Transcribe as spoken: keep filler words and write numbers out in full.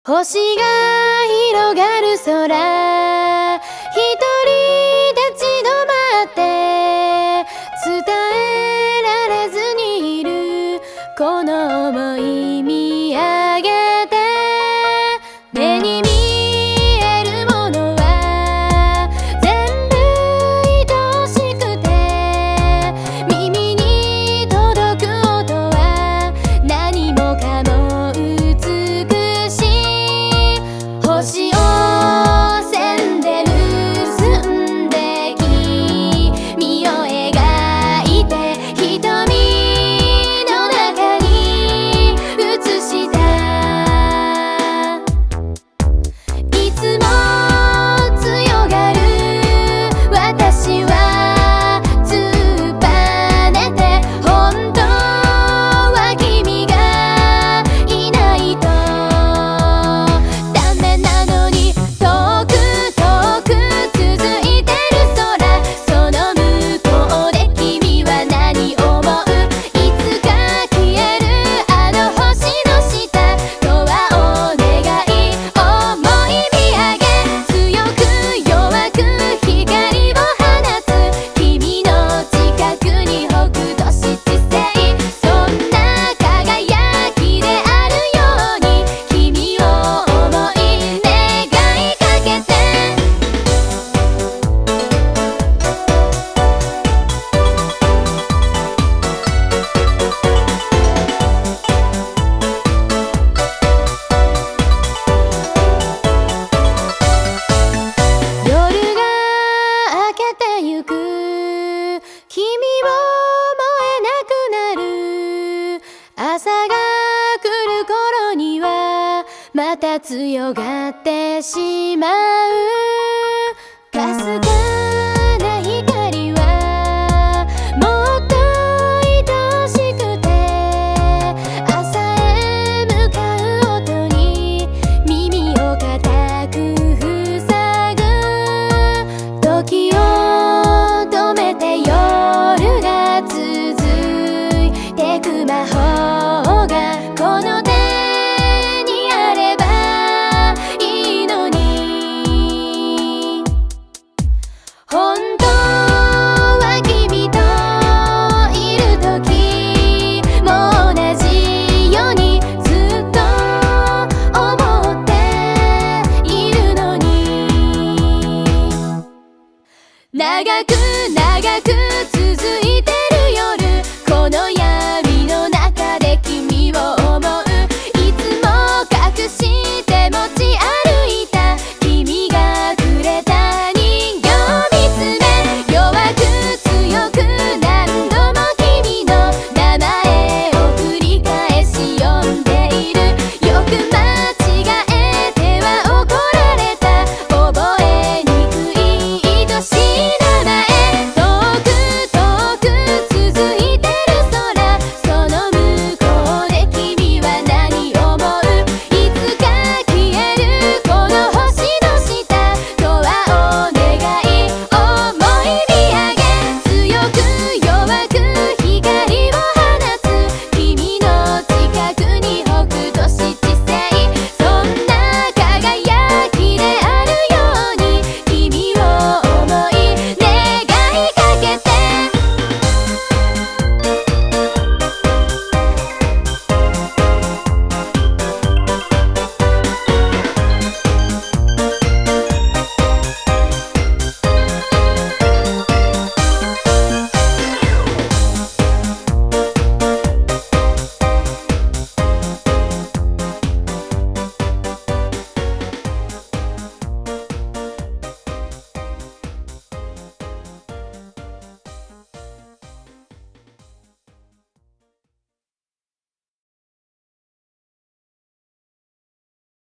星が広がる空、一人立ち止まって伝えられずにいるこの想い見上げて、目に見えるものは全部愛しくて、耳に届く音は何もかも美しい。星を線で結んで君を描いて瞳の中に映した。いつも強がる私は突っぱねて、本当は君がいないとダメなのに、遠く遠く続いてる空、その向こうで君は何思う？いつか消えるあの星の下、ドアを願い思い見上げ、強く弱く光を放つ君の近くに北斗七星、そんな輝きであるように君を思い願いかけて。夜が明けてゆく、君を思えなくなる。朝が来る頃にはまた強がってしまう。かすかな光はもっと愛しくて、朝へ向かう音に耳を固く塞ぐ。時を止めて夜が続いてく魔法がこの手にあればいいのに、本当は君といる時も同じようにずっと思っているのに、長く長く